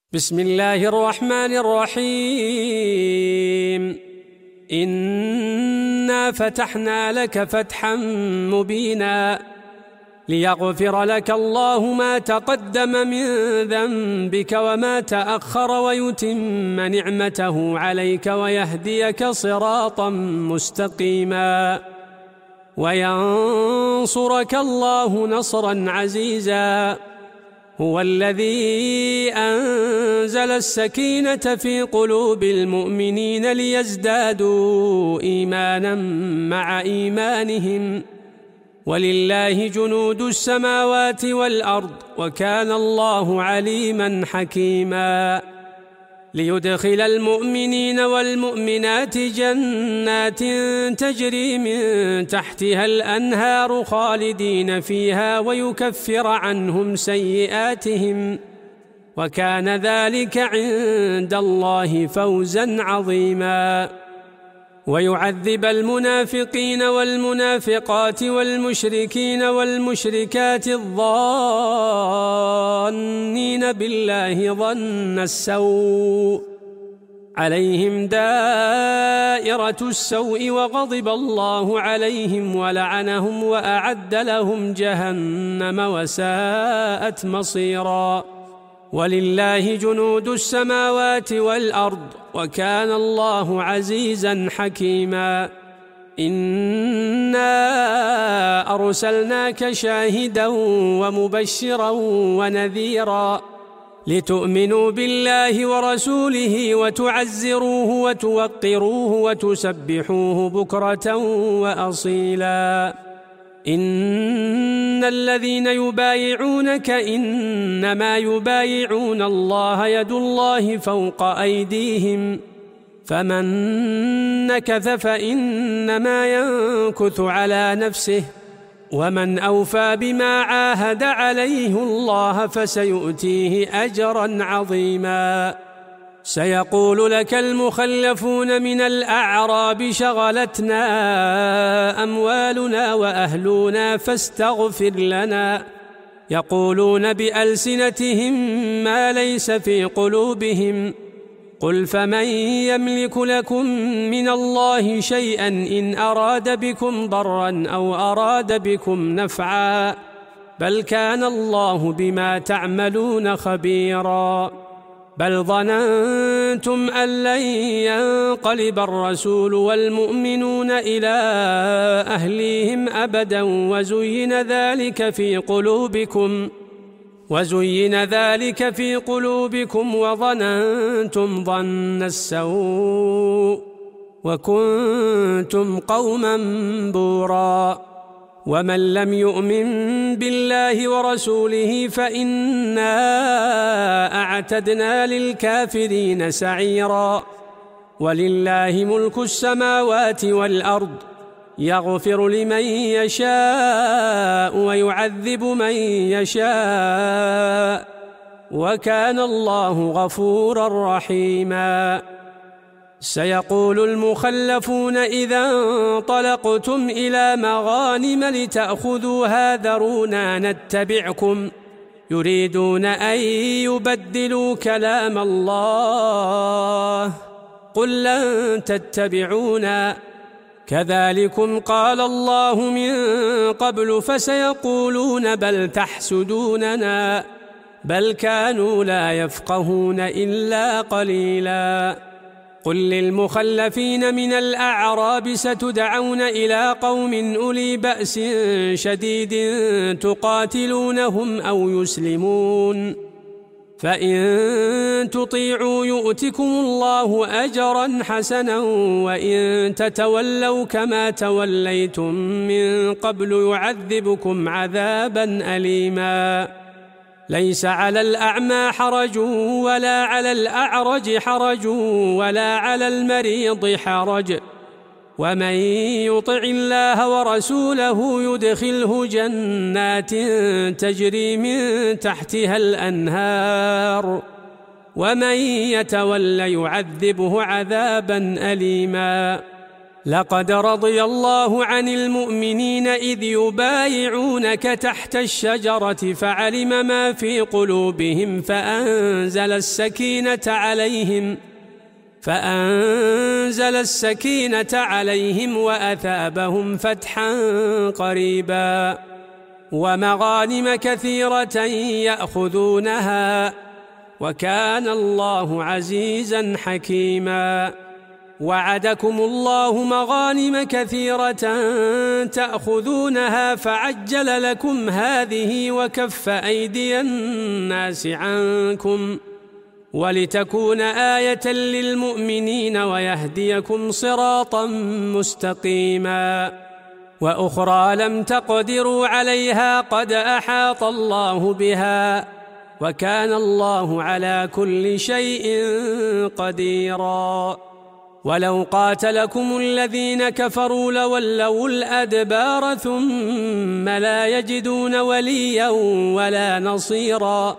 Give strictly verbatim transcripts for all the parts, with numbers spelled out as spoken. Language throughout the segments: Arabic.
بسم الله الرحمن الرحيم. إنا فتحنا لك فتحا مبينا ليغفر لك الله ما تقدم من ذنبك وما تأخر ويتم نعمته عليك ويهديك صراطا مستقيما وينصرك الله نصرا عزيزا. هو الذي أنزل السكينة في قلوب المؤمنين ليزدادوا إيمانا مع إيمانهم ولله جنود السماوات والأرض وكان الله عليما حكيما. ليدخل المؤمنين والمؤمنات جنات تجري من تحتها الأنهار خالدين فيها ويكفر عنهم سيئاتهم وكان ذلك عند الله فوزا عظيما. ويعذب المنافقين والمنافقات والمشركين والمشركات الظانين بالله ظن السوء عليهم دائرة السوء وغضب الله عليهم ولعنهم وأعد لهم جهنم وساءت مصيرا. ولله جنود السماوات والأرض وكان الله عزيزا حكيما. إنا أرسلناك شاهدا ومبشرا ونذيرا لتؤمنوا بالله ورسوله وتعزروه وتوقروه وتسبحوه بكرة وأصيلا. إن الذين يبايعونك إنما يبايعون الله يد الله فوق أيديهم فمن نكث فإنما ينكث على نفسه ومن أوفى بما عاهد عليه الله فسيؤتيه أجرا عظيما. سيقول لك المخلفون من الأعراب شغلتنا أموالنا وأهلنا فاستغفر لنا يقولون بألسنتهم ما ليس في قلوبهم قل فمن يملك لكم من الله شيئا إن أراد بكم ضرا أو أراد بكم نفعا بل كان الله بما تعملون خبيرا. بل ظننتم أن لن ينقلب الرسول والمؤمنون إلى أهليهم أبدا وزين ذلك في قلوبكم وزين ذلك في قلوبكم وظننتم ظن السوء وكنتم قوما بورا. ومن لم يؤمن بالله ورسوله فإنا أعتدنا للكافرين سعيرا. ولله ملك السماوات والأرض يغفر لمن يشاء ويعذب من يشاء وكان الله غفورا رحيما. سيقول المخلفون إذا انطلقتم إلى مغانم لتأخذوها ذرونا نتبعكم يريدون أن يبدلوا كلام الله قل لن تتبعونا كذلكم قال الله من قبل فسيقولون بل تحسدوننا بل كانوا لا يفقهون إلا قليلا. قل للمخلفين من الأعراب ستدعون إلى قوم أولي بأس شديد تقاتلونهم أو يسلمون فإن تطيعوا يؤتكم الله أجرا حسنا وإن تتولوا كما توليتم من قبل يعذبكم عذابا أليما. ليس على الأعمى حرج ولا على الأعرج حرج ولا على المريض حرج ومن يطع الله ورسوله يدخله جنات تجري من تحتها الأنهار ومن يتول يعذبه عذابا أليما. لقد رضي الله عن المؤمنين إذ يبايعونك تحت الشجرة فعلم ما في قلوبهم فأنزل السكينة عليهم فأنزل السكينة عليهم وأثابهم فتحا قريبا ومغانم كثيرة يأخذونها وكان الله عزيزا حكيما. وعدكم الله مغانم كثيرة تأخذونها فعجل لكم هذه وكف أيدي الناس عنكم ولتكون آية للمؤمنين ويهديكم صراطا مستقيما. وأخرى لم تقدروا عليها قد أحاط الله بها وكان الله على كل شيء قديرا. ولو قاتلكم الذين كفروا لولوا الأدبار ثم لا يجدون وليا ولا نصيرا.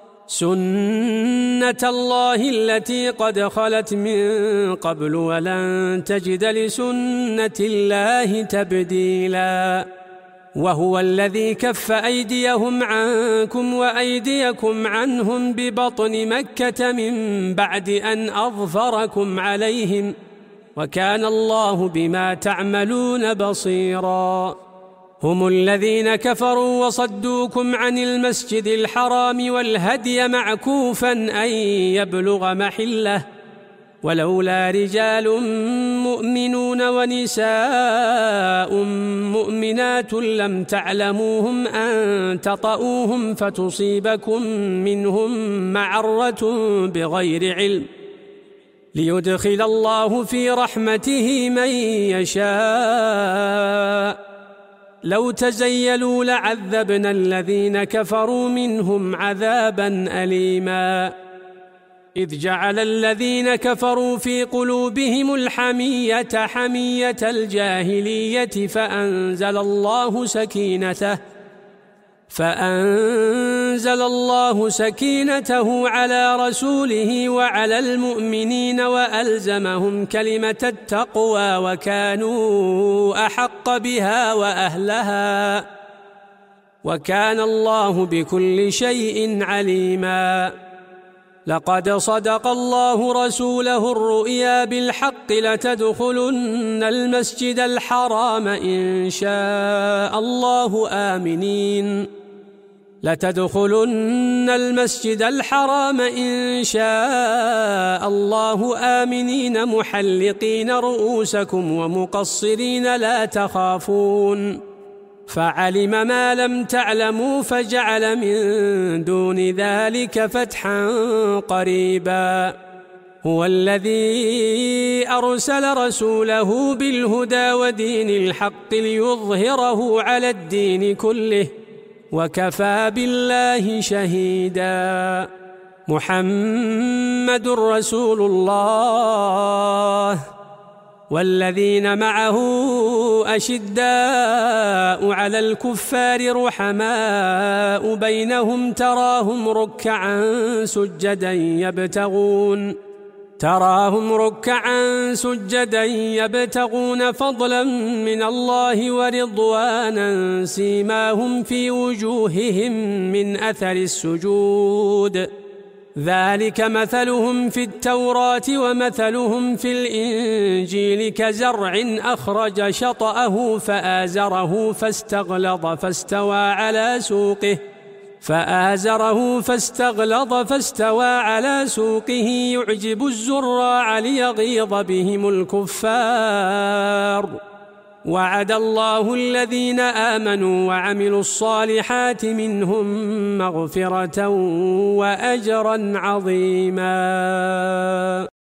سنة الله التي قد خلت من قبل ولن تجد لسنة الله تبديلا. وهو الذي كف أيديهم عنكم وأيديكم عنهم ببطن مكة من بعد أن أظفركم عليهم وكان الله بما تعملون بصيرا. هم الذين كفروا وصدوكم عن المسجد الحرام والهدي معكوفا أن يبلغ محله ولولا رجال مؤمنون ونساء مؤمنات لم تعلموهم أن تطؤوهم فتصيبكم منهم معرة بغير علم ليدخل الله في رحمته من يشاء. لو تزيلوا لعذبنا الذين كفروا منهم عذابا أليما. إذ جعل الذين كفروا في قلوبهم الحمية حمية الجاهلية فأنزل الله سكينته فأنزل الله سكينته على رسوله وعلى المؤمنين وألزمهم كلمة التقوى وكانوا أحق بها وأهلها وكان الله بكل شيء عليما. لقد صدق الله رسوله الرؤيا بالحق لتدخلن المسجد الحرام إن شاء الله آمنين لتدخلن المسجد الحرام إن شاء الله آمنين محلقين رؤوسكم ومقصرين لا تخافون فعلم ما لم تعلموا فجعل من دون ذلك فتحا قريبا. هو الذي أرسل رسوله بالهدى ودين الحق ليظهره على الدين كله وكفى بالله شهيدا. محمد رسول الله والذين معه أشداء على الكفار رحماء بينهم تراهم ركعا سجدا يبتغون تراهم ركعا سجدا يبتغون فضلا من الله ورضوانا سيماهم في وجوههم من أثر السجود ذلك مثلهم في التوراة ومثلهم في الإنجيل كزرع أخرج شطأه فآزره فاستغلظ فاستوى على سوقه فآزره فاستغلظ فاستوى على سوقه يعجب الزراع ليغيظ بهم الكفار. وعد الله الذين آمنوا وعملوا الصالحات منهم مغفرة وأجرا عظيما.